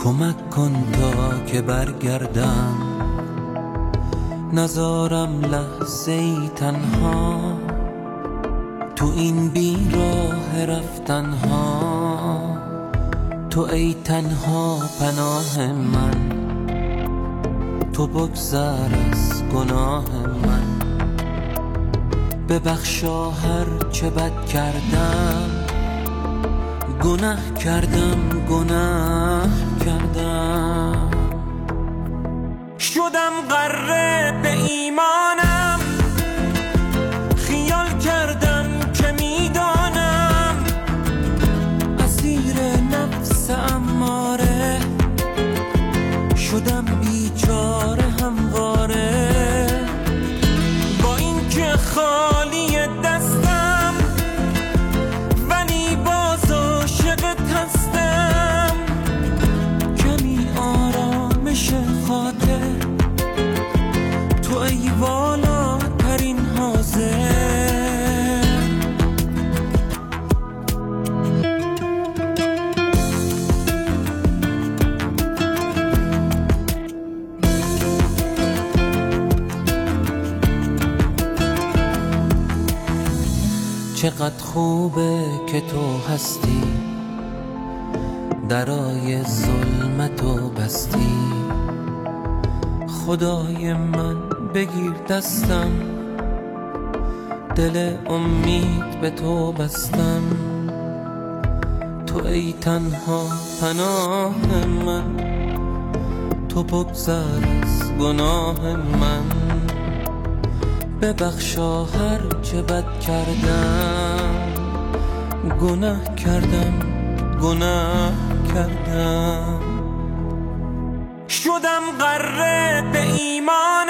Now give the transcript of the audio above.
کمک کن تا که برگردم، نذارم لحظه ای تنها تو این بیراه رفتنها. تو ای تنها پناه من، تو بگذر از گناه من. ببخشا هر چه بد کردم، گناه کردم گناه کردم. شدم غره به ایمانم، خیال کردم که میدانم اسیر نفس اماره. شدم بیچاره همواره، با این که خالی دستم ولی باز عاشقت هستم. کمی آرامش خاطر، تو ای والاترین حاضر. چقدر خوبه که تو هستی، درای ظلمتو بستی. خدای من بگیر دستم، دل امید به تو بستم. تو ای تنها پناه من، تو بگذر از گناه من. ببخشا هر چه بد کردم، گناه کردم گناه کردم. شدم غره به ایمان،